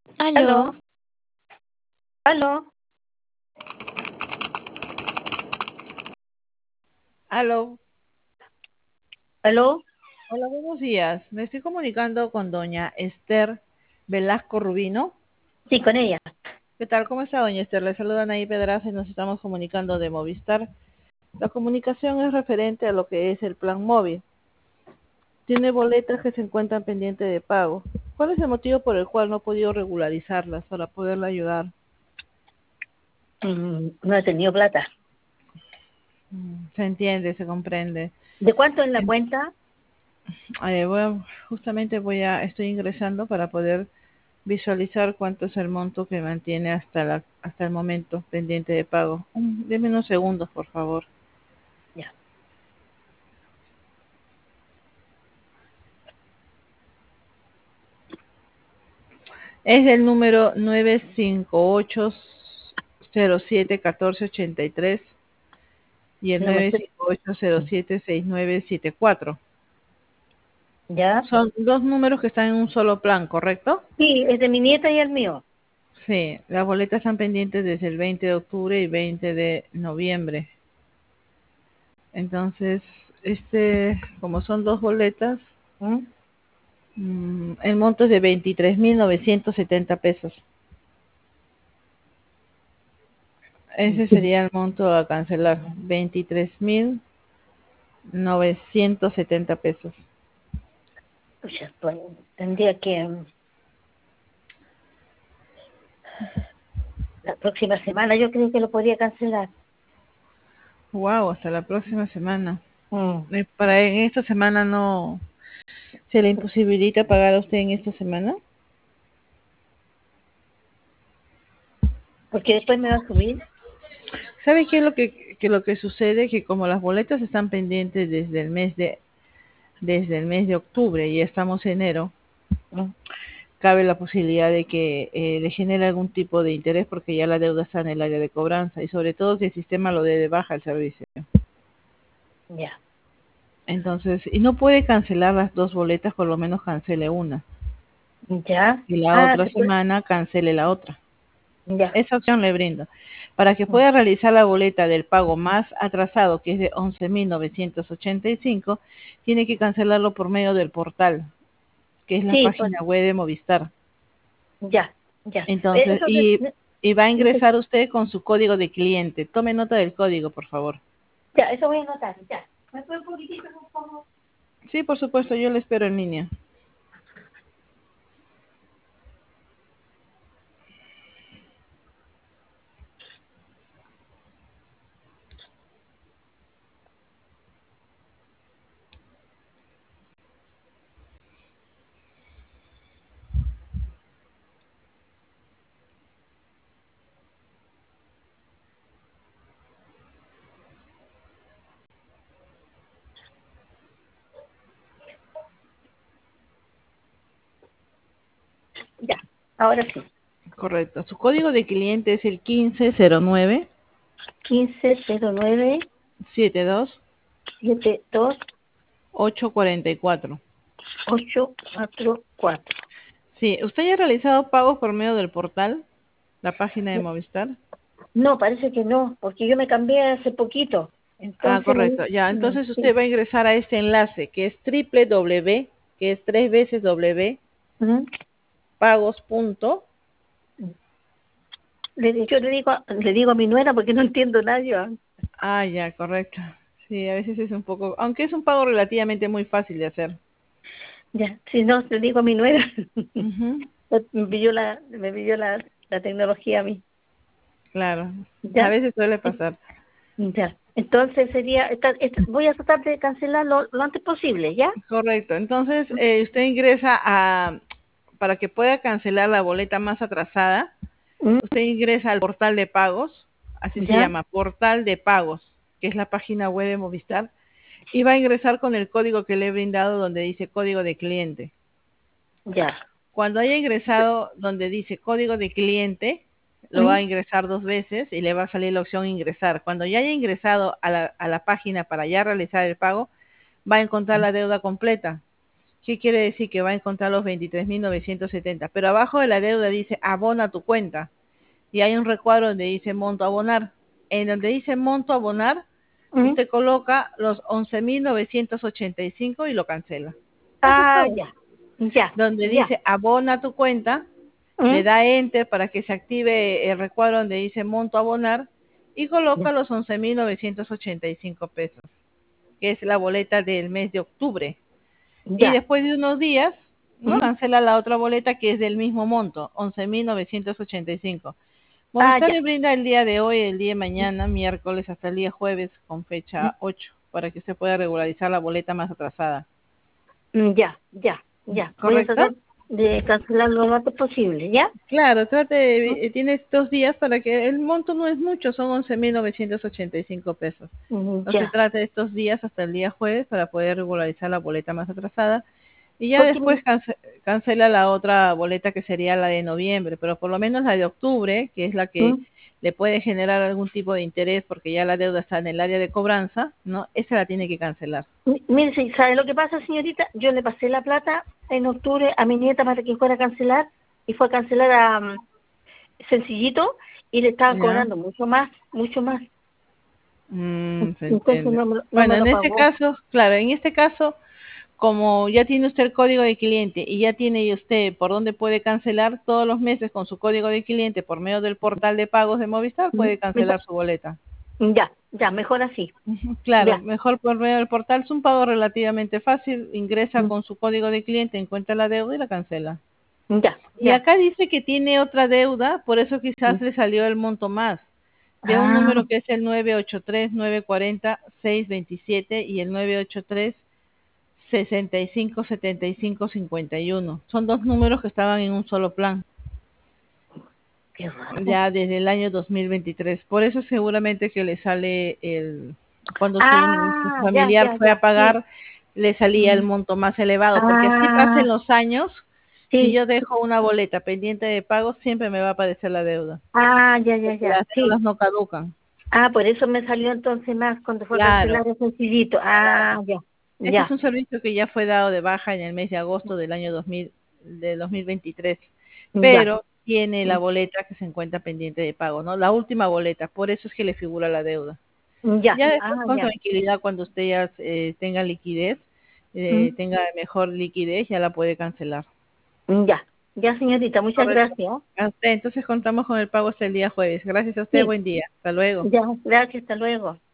Aló, Aló, aló, aló, aló. hola, buenos días. Me estoy comunicando con doña Esther Velasco Rubino. Sí, con ella. ¿Qué tal? ¿Cómo está, doña Esther? Le saludan ahí Pedraza y nos estamos comunicando de Movistar. La comunicación es referente a lo que es el plan móvil. Tiene boletas que se encuentran pendientes de pago. ¿Cuál es el motivo por el cual no ha podido regularizarlas para poderla ayudar? No he tenido plata. Se entiende, se comprende. ¿De cuánto en la En- cuenta? Justamente estoy ingresando para poder visualizar cuánto es el monto que mantiene hasta el momento pendiente de pago. Deme unos segundos, por favor. Ya, Es el número 958071483 y el no me sé. 958076974. Ya. Son dos números que están en un solo plan, ¿correcto? Sí, es de mi nieta y el mío. Sí, las boletas están pendientes desde el 20 de octubre y 20 de noviembre. Entonces, como son dos boletas, ¿Mm? el monto es de 23.970 pesos. Ese sería el monto a cancelar, 23.970 pesos. Pucha, pues, tendría que la próxima semana yo creo que lo podría cancelar. Wow, hasta la próxima semana. Mm. Para en esta semana no se le imposibilita pagar a usted en esta semana. Porque después me va a subir. ¿Sabe qué es lo que sucede? Que como las boletas están pendientes desde el mes de octubre y estamos en enero, Mm. cabe la posibilidad de que le genere algún tipo de interés porque ya la deuda está en el área de cobranza y sobre todo si el sistema lo dé de baja el servicio. Ya, Entonces, y no puede cancelar las dos boletas, por lo menos cancele una ya. y la Ah, otra se puede. semana cancele la otra. Ya. Esa opción le brindo. Para que Mm. pueda realizar la boleta del pago más atrasado, que es de 11.985, tiene que cancelarlo por medio del portal, que es la Sí, pues, página web de Movistar. ya, ya. Entonces, Eso y va a ingresar usted con su código de cliente. Tome nota del código, por favor. ya, eso voy a anotar, ya. ¿Me puede un poquitito, por favor? Sí, por supuesto, yo le espero en línea. Ya, ahora sí. Correcto. Su código de cliente es el 1509 1509 72 72 844. 844. Sí, ¿usted ya ha realizado pagos por medio del portal, la página de Movistar? No, parece que no, porque yo me cambié hace poquito. Ah, Entonces, correcto. Ya, entonces sí. usted va a ingresar a este enlace que es www, que es tres veces w, Ujú. pagos punto. Yo le digo a mi nuera porque no entiendo nada yo. Ah, ya, correcto. Sí, a veces es un poco, aunque es un pago relativamente muy fácil de hacer. Ya, si no, le digo a mi nuera. Ujú, Me pidió la tecnología a mí. claro, a ¿Ya? veces suele pasar. Ya. Entonces sería, voy a tratar de cancelarlo lo antes posible, ¿ya? Correcto. Entonces, usted ingresa para que pueda cancelar la boleta más atrasada, ¿Mm? usted ingresa al portal de pagos, así se ¿Ya? llama, portal de pagos, que es la página web de Movistar, y va a ingresar con el código que le he brindado donde dice código de cliente. Ya. Cuando haya ingresado donde dice código de cliente, lo va ¿Mm? a ingresar dos veces y le va a salir la opción ingresar. Cuando ya haya ingresado a la página para ya realizar el pago, va a encontrar la deuda completa. ¿Qué quiere decir? Que va a encontrar los 23.970, pero abajo de la deuda dice abona tu cuenta y hay un recuadro donde dice monto abonar. En donde dice monto abonar, ¿Mm? usted coloca los 11.985 y lo cancela. Eso es Ah, todo. ya, ya, Donde ya. dice abona tu cuenta, le ¿Mm? da enter para que se active el recuadro donde dice monto abonar y coloca Ya, los 11.985 pesos, que es la boleta del mes de octubre. Y ya. después de unos días, no ¿Mm? cancela la otra boleta que es del mismo monto, 11.985. Ah, Movistar ya. le brinda el día de hoy, el día de mañana, miércoles hasta el día jueves con fecha 8 para que usted pueda regularizar la boleta más atrasada. Ya, ya, ya. Voy a ¿Correcto? tratar de cancelarlo lo antes posible, ¿ya? Claro, ¿Mm? tienes 2 días para que el monto no es mucho, son 11.985 pesos. Entonces Ya. trate de estos días hasta el día jueves para poder regularizar la boleta más atrasada y ya Porque, después cancela la otra boleta que sería la de noviembre, pero por lo menos la de octubre, que es la que ¿Mm? le puede generar algún tipo de interés porque ya la deuda está en el área de cobranza, ¿no? Esa la tiene que cancelar. Mire, sí, ¿sabe lo que pasa, señorita? Yo le pasé la plata en octubre a mi nieta para que fuera a cancelar y fue a cancelar a Sencillito y le estaban ¿Ya? cobrando mucho más, mucho más. Se Entonces entiende. no Bueno, me en lo este pagó. caso, claro, en este caso, como ya tiene usted el código de cliente y ya tiene usted por dónde puede cancelar todos los meses con su código de cliente por medio del portal de pagos de Movistar, puede Mejor, cancelar su boleta. ya, ya, mejor así. Ujú, claro, Ya, mejor por medio del portal, es un pago relativamente fácil, ingresa con su código de cliente, encuentra la deuda y la cancela. ya, Y ya. acá dice que tiene otra deuda, por eso quizás le salió el monto más, de un Ah, número que es el 983-940-627 y el 983-6575-51. Son dos números que estaban en un solo plan, qué raro. ya desde el año 2023. Por eso seguramente que le sale el, cuando su Ah, ya, familiar ya, fue a ya, sí. pagar, le salía el Mm. monto más elevado, porque así Ah, pasen los años, si sí. yo dejo una boleta pendiente de pago, siempre me va a aparecer la deuda, Ah, ya, ya, porque ya, las sí. deudas no caducan. Ah, por eso me salió entonces más cuando fue a Claro, cancelar el Sencillito. claro. Ah, ya, Este es ya. un servicio que ya fue dado de baja en el mes de agosto del año 2000, de 2023, Ya, pero tiene la boleta que se encuentra pendiente de pago, ¿no? La última boleta, por eso es que le figura la deuda. ya, Ya después ah, con ya. tranquilidad, cuando usted ya tenga liquidez, Mm. tenga mejor liquidez, ya la puede cancelar. Ya, ya, señorita, muchas Correcto. gracias. A usted, entonces contamos con el pago hasta el día jueves. Gracias a usted, Sí, buen día. Hasta luego. ya, gracias, hasta luego.